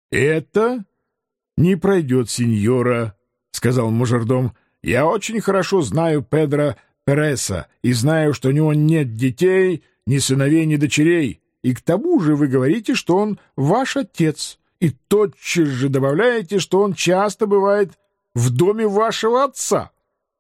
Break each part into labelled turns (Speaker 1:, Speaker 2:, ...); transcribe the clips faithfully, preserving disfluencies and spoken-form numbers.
Speaker 1: «Это не пройдет, сеньора», — сказал мажордом. «Я очень хорошо знаю Педро Переса и знаю, что у него нет детей, ни сыновей, ни дочерей. И к тому же вы говорите, что он ваш отец, и тотчас же добавляете, что он часто бывает в доме вашего отца».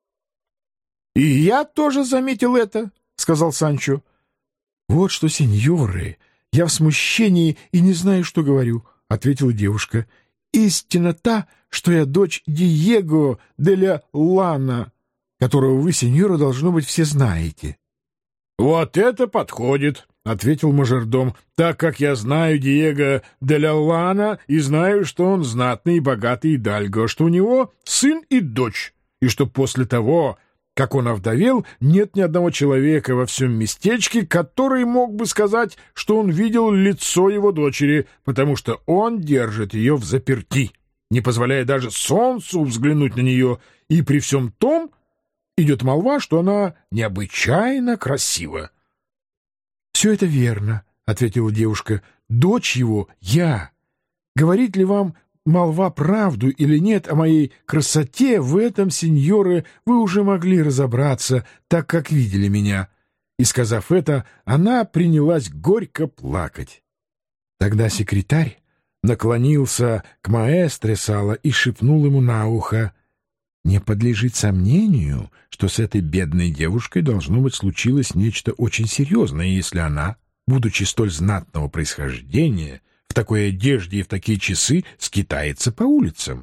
Speaker 1: «И я тоже заметил это», — сказал Санчо. «Вот что, сеньоры, я в смущении и не знаю, что говорю», — ответила девушка. «Истина та, что я дочь Диего де ля Лана, которого вы, сеньора, должно быть, все знаете». «Вот это подходит», — ответил мажордом, «так как я знаю Диего де ля Лана и знаю, что он знатный и богатый идальго, что у него сын и дочь, и что после того, как он овдовел, нет ни одного человека во всем местечке, который мог бы сказать, что он видел лицо его дочери, потому что он держит ее взаперти, не позволяя даже солнцу взглянуть на нее, и при всем том идет молва, что она необычайно красива». «Все это верно», — ответила девушка. «Дочь его — я. Говорит ли вам молва правду или нет о моей красоте, в этом, сеньоры, вы уже могли разобраться, так как видели меня». И, сказав это, она принялась горько плакать. Тогда секретарь наклонился к маэстре Сала и шепнул ему на ухо: «Не подлежит сомнению, что с этой бедной девушкой, должно быть, случилось нечто очень серьезное, если она, будучи столь знатного происхождения, в такой одежде и в такие часы скитается по улицам».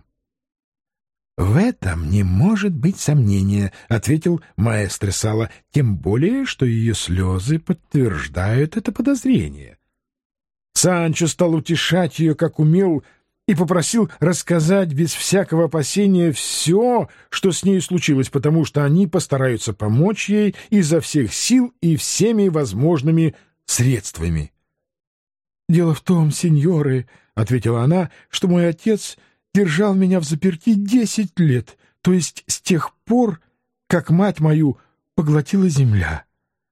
Speaker 1: «В этом не может быть сомнения», — ответил маэстро Сала, «тем более, что ее слезы подтверждают это подозрение». Санчо стал утешать ее, как умел, и попросил рассказать без всякого опасения все, что с ней случилось, потому что они постараются помочь ей изо всех сил и всеми возможными средствами. «Дело в том, сеньоры, — ответила она, — что мой отец держал меня взаперти десять лет, то есть с тех пор, как мать мою поглотила земля.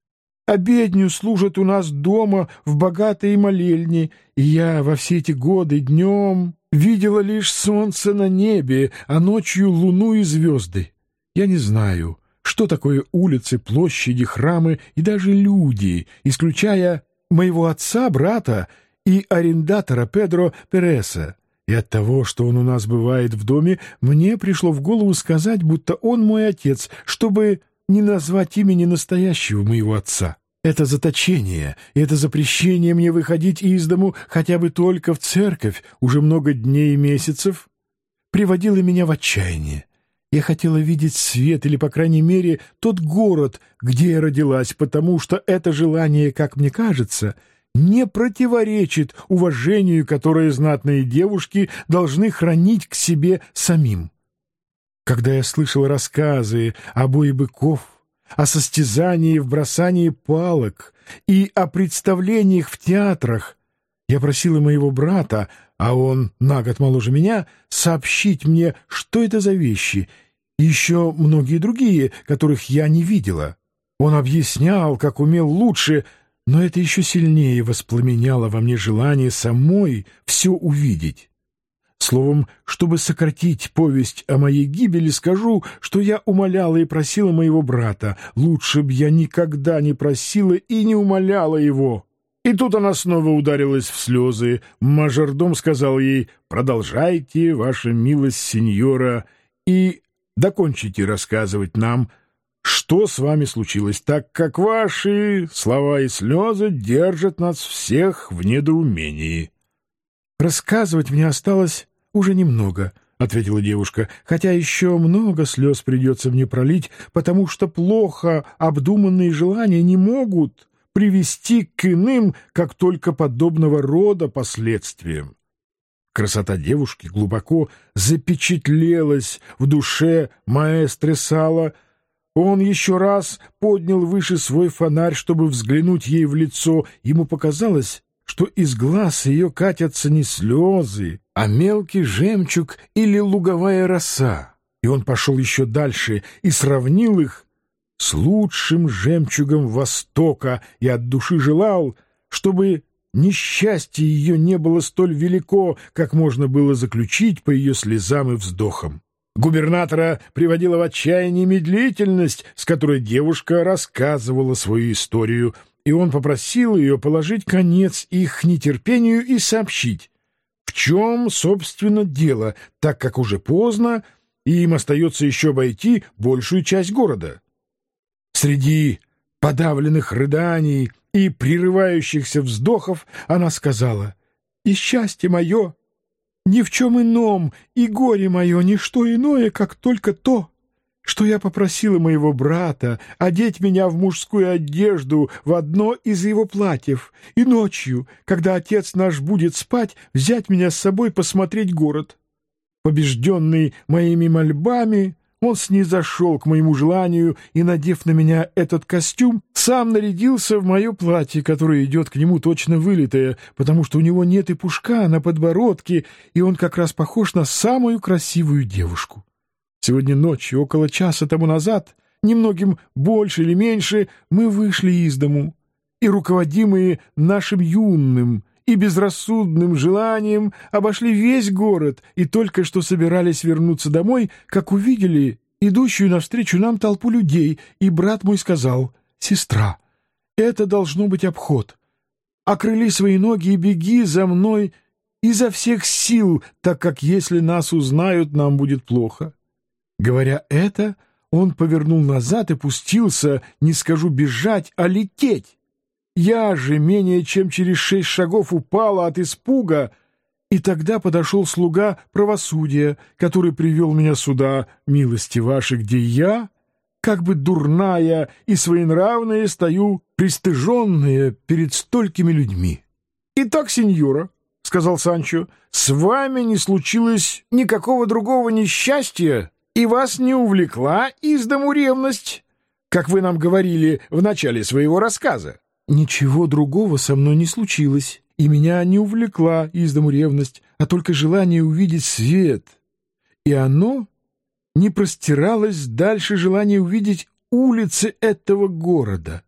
Speaker 1: Обедню служат у нас дома в богатой молельне, и я во все эти годы днем видела лишь солнце на небе, а ночью луну и звезды. Я не знаю, что такое улицы, площади, храмы и даже люди, исключая моего отца, брата и арендатора Педро Переса. И от того, что он у нас бывает в доме, мне пришло в голову сказать, будто он мой отец, чтобы не назвать имени настоящего моего отца. Это заточение, это запрещение мне выходить из дому хотя бы только в церковь уже много дней и месяцев приводило меня в отчаяние. Я хотела видеть свет или, по крайней мере, тот город, где я родилась, потому что это желание, как мне кажется, не противоречит уважению, которое знатные девушки должны хранить к себе самим. Когда я слышала рассказы о бое быков, о состязании в бросании палок и о представлениях в театрах, я просила моего брата, а он на год моложе меня, сообщить мне, что это за вещи, и еще многие другие, которых я не видела. Он объяснял, как умел лучше, но это еще сильнее воспламеняло во мне желание самой все увидеть. Словом, чтобы сократить повесть о моей гибели, скажу, что я умоляла и просила моего брата. Лучше б я никогда не просила и не умоляла его. И тут она снова ударилась в слезы. Мажордом сказал ей: «Продолжайте, ваша милость, сеньора, и докончите рассказывать нам, что с вами случилось, так как ваши слова и слезы держат нас всех в недоумении». «Рассказывать мне осталось уже немного», — ответила девушка, «хотя еще много слез придется мне пролить, потому что плохо обдуманные желания не могут привести к иным, как только подобного рода последствиям». Красота девушки глубоко запечатлелась в душе маэстро Сала. Он еще раз поднял выше свой фонарь, чтобы взглянуть ей в лицо. Ему показалось, что из глаз ее катятся не слезы, а мелкий жемчуг или луговая роса. И он пошел еще дальше и сравнил их с лучшим жемчугом Востока и от души желал, чтобы несчастье ее не было столь велико, как можно было заключить по ее слезам и вздохам. Губернатора приводила в отчаяние медлительность, с которой девушка рассказывала свою историю, и он попросил ее положить конец их нетерпению и сообщить, в чем, собственно, дело, так как уже поздно, и им остается еще обойти большую часть города. Среди подавленных рыданий и прерывающихся вздохов она сказала: «И счастье мое ни в чем ином, и горе мое — ничто иное, как только то, что я попросила моего брата одеть меня в мужскую одежду в одно из его платьев, и ночью, когда отец наш будет спать, взять меня с собой посмотреть город». Побежденный моими мольбами, он снизошел к моему желанию и, надев на меня этот костюм, сам нарядился в мое платье, которое идет к нему точно вылитое, потому что у него нет и пушка на подбородке, и он как раз похож на самую красивую девушку. Сегодня ночью, около часа тому назад, немногим больше или меньше, мы вышли из дому, и, руководимые нашим юным и безрассудным желанием, обошли весь город и только что собирались вернуться домой, как увидели идущую навстречу нам толпу людей, и брат мой сказал: «Сестра, это должно быть обход. Окрыли свои ноги и беги за мной изо всех сил, так как если нас узнают, нам будет плохо». Говоря это, он повернул назад и пустился, не скажу бежать, а лететь. Я же менее чем через шесть шагов упала от испуга, и тогда подошел слуга правосудия, который привел меня сюда, милости ваши, где я, как бы дурная и своенравная, стою, пристыженная перед столькими людьми. — Итак, сеньора, — сказал Санчо, — с вами не случилось никакого другого несчастья, и вас не увлекла из дому ревность, как вы нам говорили в начале своего рассказа. — Ничего другого со мной не случилось, и меня не увлекла из дому ревность, а только желание увидеть свет. И оно не простиралось дальше желания увидеть улицы этого города.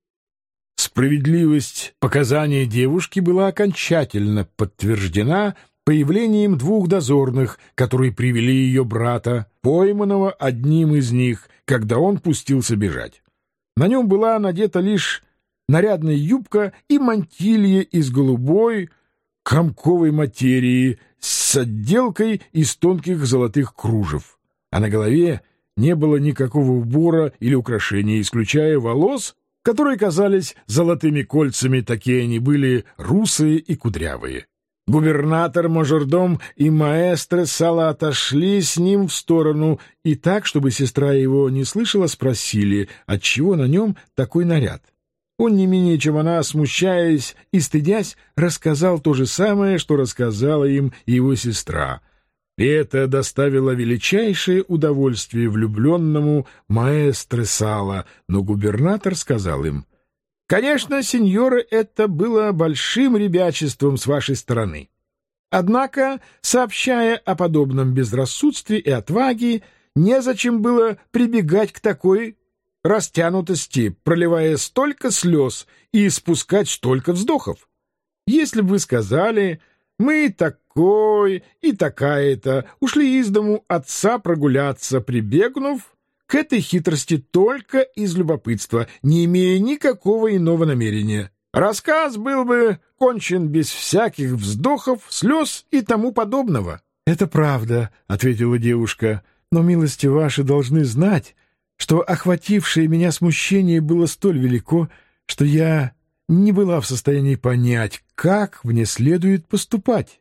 Speaker 1: Справедливость показаний девушки была окончательно подтверждена появлением двух дозорных, которые привели ее брата, пойманного одним из них, когда он пустился бежать. На нем была надета лишь нарядная юбка и мантилья из голубой комковой материи с отделкой из тонких золотых кружев, а на голове не было никакого убора или украшения, исключая волос, которые казались золотыми кольцами, такие они были русые и кудрявые. Губернатор, мажордом и маэстро Сала отошли с ним в сторону, и так, чтобы сестра его не слышала, спросили, отчего на нем такой наряд. Он, не менее чем она, смущаясь и стыдясь, рассказал то же самое, что рассказала им его сестра. И это доставило величайшее удовольствие влюбленному маэстро Сала, но губернатор сказал им: «Конечно, сеньоры, это было большим ребячеством с вашей стороны. Однако, сообщая о подобном безрассудстве и отваге, незачем было прибегать к такой растянутости, проливая столько слез и испускать столько вздохов. Если бы вы сказали: мы такой и такая-то ушли из дому отца прогуляться, прибегнув к этой хитрости только из любопытства, не имея никакого иного намерения, рассказ был бы кончен без всяких вздохов, слез и тому подобного». — Это правда, — ответила девушка, — но милости ваши должны знать, что охватившее меня смущение было столь велико, что я не была в состоянии понять, как мне следует поступать.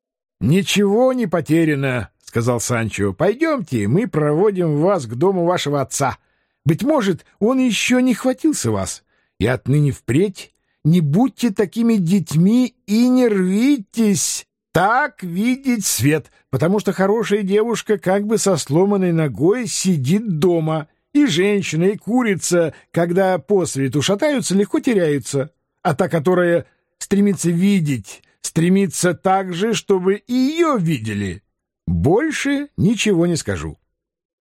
Speaker 1: — Ничего не потеряно, — сказал Санчо. — Пойдемте, мы проводим вас к дому вашего отца. Быть может, он еще не хватился вас. И отныне впредь не будьте такими детьми и не рвитесь так видеть свет, потому что хорошая девушка как бы со сломанной ногой сидит дома, и женщина, и курица, когда по свету шатаются, легко теряются, а та, которая стремится видеть, стремится так же, чтобы и ее видели. Больше ничего не скажу.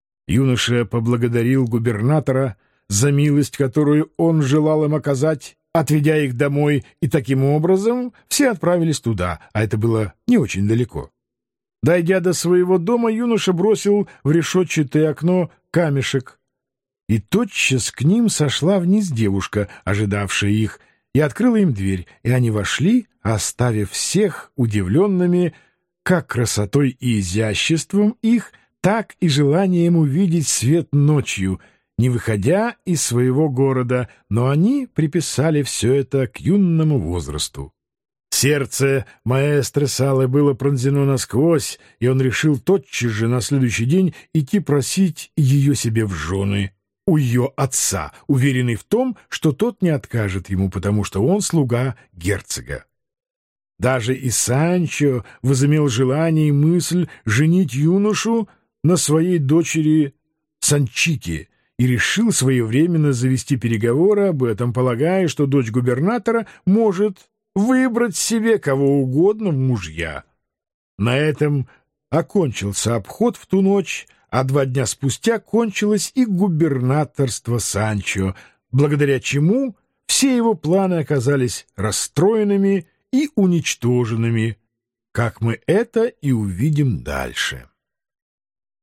Speaker 1: Юноша поблагодарил губернатора за милость, которую он желал им оказать, отведя их домой, и таким образом все отправились туда, а это было не очень далеко. Дойдя до своего дома, юноша бросил в решетчатое окно камешек, и тотчас к ним сошла вниз девушка, ожидавшая их, и открыла им дверь, и они вошли, оставив всех удивленными как красотой и изяществом их, так и желанием увидеть свет ночью, не выходя из своего города, но они приписали все это к юному возрасту. Сердце маэстро Салы было пронзено насквозь, и он решил тотчас же на следующий день идти просить ее себе в жены у ее отца, уверенный в том, что тот не откажет ему, потому что он слуга герцога. Даже и Санчо возымел желание и мысль женить юношу на своей дочери Санчите и решил своевременно завести переговоры об этом, полагая, что дочь губернатора может выбрать себе кого угодно в мужья. На этом окончился обход в ту ночь, а два дня спустя кончилось и губернаторство Санчо, благодаря чему все его планы оказались расстроенными и уничтоженными, как мы это и увидим дальше.